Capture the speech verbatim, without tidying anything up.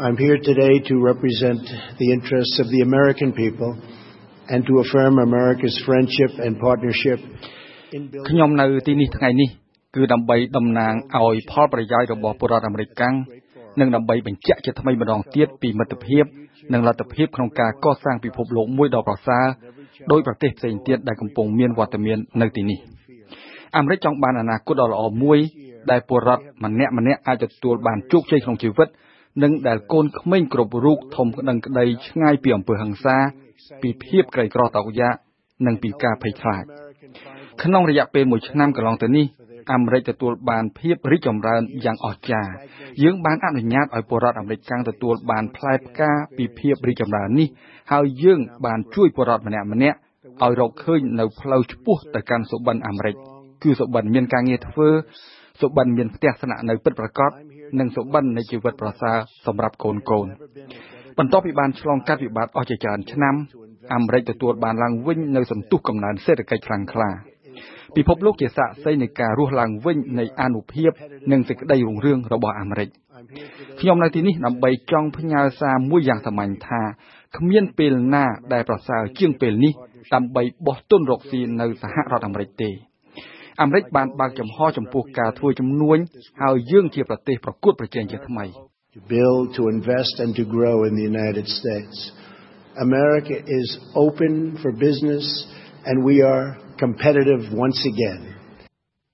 I'm here today to represent the interests of the American people and to affirm America's friendship and partnership in building ខ្ញុំនៅទីនេះថ្ងៃនេះគឺដើម្បីតំណាងឲ្យផលប្រយោជន៍របស់ពលរដ្ឋអាមេរិកនិងដើម្បីបញ្ជាក់ជាថ្មីម្ដងទៀតពីមិត្តភាពនិងលទ្ធភាពក្នុងការកសាងពិភពលោកមួយដ៏ប្រសើរដោយប្រទេសផ្សេងទៀតដែលកំពុងមានវត្តមាននៅទីនេះអាមេរិកចង់បានអនាគតដ៏ល្អមួយដែលពលរដ្ឋម្នាក់ម្នាក់អាចទទួលបានជោគជ័យក្នុងជីវិតនិងដែលកូនក្មេងគ្រប់រូបធំក្តឹងក្តីឆ្ងាយពីអំពើហិង្សាពីភាពក្រីក្រតោកយ៉ាកនិងពីការភ័យខ្លាចក្នុងរយៈពេលមួយឆ្នាំកន្លងទៅនេះអាមេរិកទទួលបានភាពរីកចម្រើនយ៉ាងអស្ចារ្យយើងបានអនុញ្ញាតឲ្យពលរដ្ឋអាមេរិកទទួលបានផ្លែផ្កាពីភាពរីកចម្រើននេះហើយយើងបានជួយពលរដ្ឋម្នាក់ម្នាក់ឲ្យរកឃើញនៅផ្លូវឆ្ពោះទៅកាន់សុបិនអាមេរិកគឺសុបិនមានការងារធ្វើសុបិនមានផ្ទះស្នាក់នៅពិតប្រាកដនិងសុបិននៃជីវិតប្រសើរសម្រាប់កូនកូនបន្ទាប់ពីបានឆ្លងកាត់វិបត្តិអស់ជាច្រើនឆ្នាំអាមេរិកទទួលបានឡើងវិញនៅសន្ទុះកំណើនសេដ្ឋកិច្ចខ្លាំងក្លាពិភពលោកជាសាក្សីនៃការរស់ឡើងវិញនៃអានុភាពនិងសេចក្តីរុងរឿងរបស់អាមេរិកខ្ញុំនៅទីនេះដើម្បីចង់ផ្ញើសារមួយយ៉ាងសាមញ្ញថាគ្មានពេលណាដែលប្រសើរជាងពេលនេះដើម្បីបោះទុនរកស៊ីនៅសហរដ្ឋអាមេរិកទេអាមេរិកបានបើកចំហចំពោះការធ្វើជំនួញហើយយើងជាប្រទេសប្រកួតប្រជែងជាថ្មី To build, to invest and to grow in the United States. America is open for business and we are competitive once again.